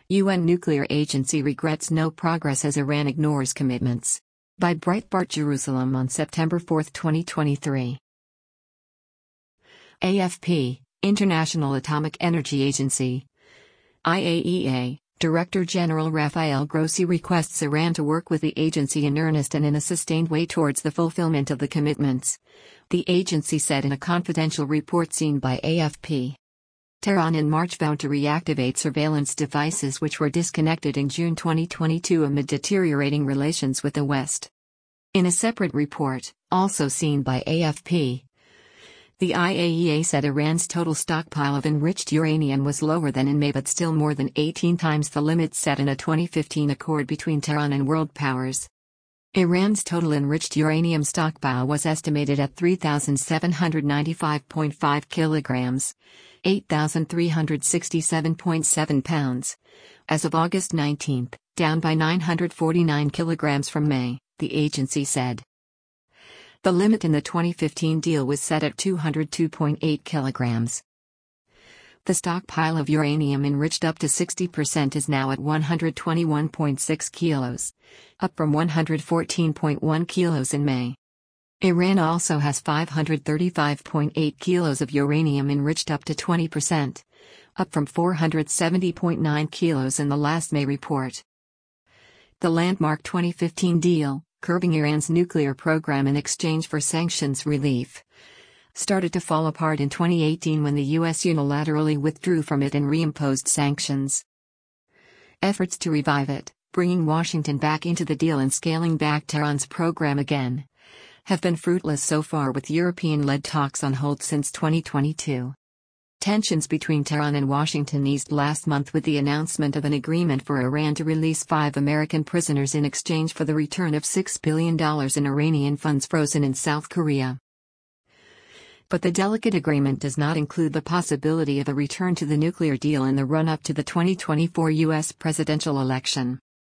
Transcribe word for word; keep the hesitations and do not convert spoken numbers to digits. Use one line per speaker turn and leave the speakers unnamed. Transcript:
U N Nuclear Agency regrets no progress as Iran ignores commitments. By Breitbart Jerusalem on September fourth, twenty twenty-three. A F P, International Atomic Energy Agency. I A E A, Director General Rafael Grossi requests Iran to work with the agency in earnest and in a sustained way towards the fulfillment of the commitments. The agency said in a confidential report seen by A F P. Tehran in March vowed to reactivate surveillance devices which were disconnected in June twenty twenty-two amid deteriorating relations with the West. In a separate report, also seen by A F P, the I A E A said Iran's total stockpile of enriched uranium was lower than in May but still more than eighteen times the limit set in a twenty fifteen accord between Tehran and world powers. Iran's total enriched uranium stockpile was estimated at three thousand seven hundred ninety-five point five kilograms, eight thousand three hundred sixty-seven point seven pounds. As of August nineteenth, down by nine hundred forty-nine kilograms from May, the agency said. The limit in the twenty fifteen deal was set at two hundred two point eight kilograms. The stockpile of uranium enriched up to sixty percent is now at one hundred twenty-one point six kilos, up from one hundred fourteen point one kilos in May. Iran also has five hundred thirty-five point eight kilos of uranium enriched up to twenty percent, up from four hundred seventy point nine kilos in the last May report. The landmark twenty fifteen deal, curbing Iran's nuclear program in exchange for sanctions relief, started to fall apart in twenty eighteen when the U S unilaterally withdrew from it and reimposed sanctions. Efforts to revive it, bringing Washington back into the deal and scaling back Tehran's program again, have been fruitless so far, with European-led talks on hold since twenty twenty-two. Tensions between Tehran and Washington eased last month with the announcement of an agreement for Iran to release five American prisoners in exchange for the return of six billion dollars in Iranian funds frozen in South Korea. But the delicate agreement does not include the possibility of a return to the nuclear deal in the run-up to the twenty twenty-four U S presidential election.